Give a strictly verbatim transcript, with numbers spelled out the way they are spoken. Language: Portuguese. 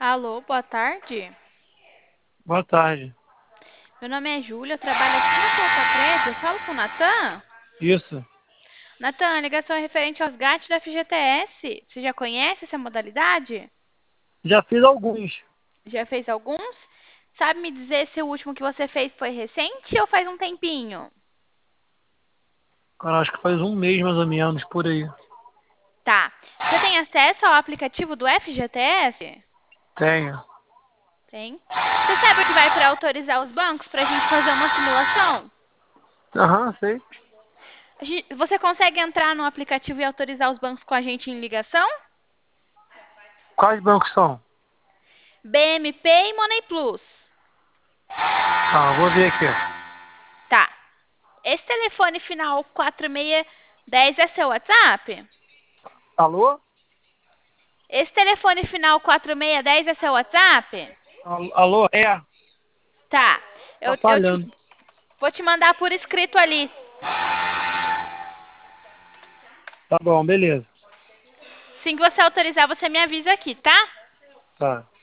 Alô, boa tarde. Boa tarde. Meu nome é Júlia, eu trabalho aqui no Poupa Eu falo com o Natan? Isso. Natan, a ligação é referente aos gatos da F G T S. Você já conhece essa modalidade? Já fiz alguns. Já fez alguns? Sabe me dizer se o último que você fez foi recente ou faz um tempinho? Cara, acho que faz um mês mais ou menos, por aí. Tá. Você tem acesso ao aplicativo do F G T S? Tenho. Tem. Você sabe onde vai para autorizar os bancos para a gente fazer uma simulação? Aham, sei. A gen- Você consegue entrar no aplicativo e autorizar os bancos com a gente em ligação? Quais bancos são? B M P e Money Plus. Ah, vou ver aqui. Tá. Esse telefone final quatro seis um zero é seu WhatsApp? Alô? Esse telefone final quatro seis um zero é seu WhatsApp? Al- Alô? É, Tá. tá Eu, eu te- falhando. vou te mandar por escrito ali. Tá bom, beleza. Assim que você autorizar, você me avisa aqui, tá? Tá.